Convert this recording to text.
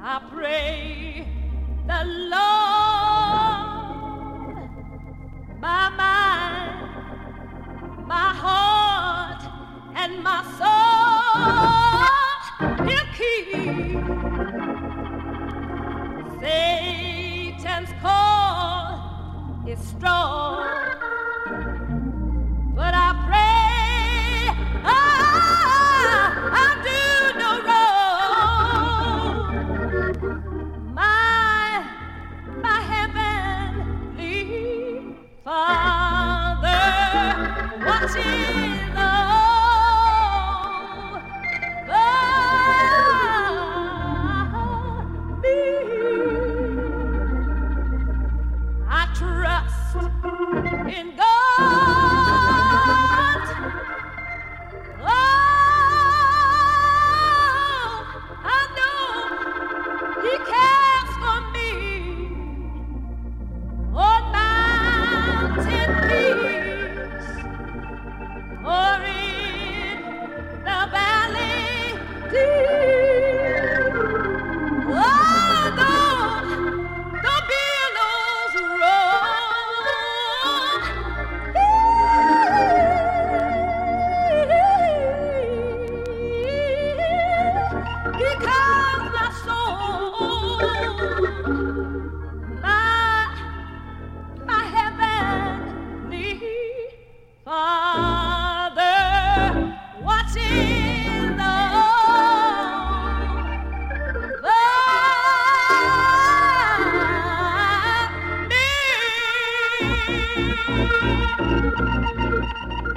I pray the Lord, my mind, my heart, and my soul, He'll keep. Satan's call is strong, but I pray I do no wrong. My heavenly Father watching over me. I trust in God. Oh, I know He cares for me. On mountain peaks or in the valley deep. Oh, the billows roll. He calms my soul, my heavenly Father watching over me.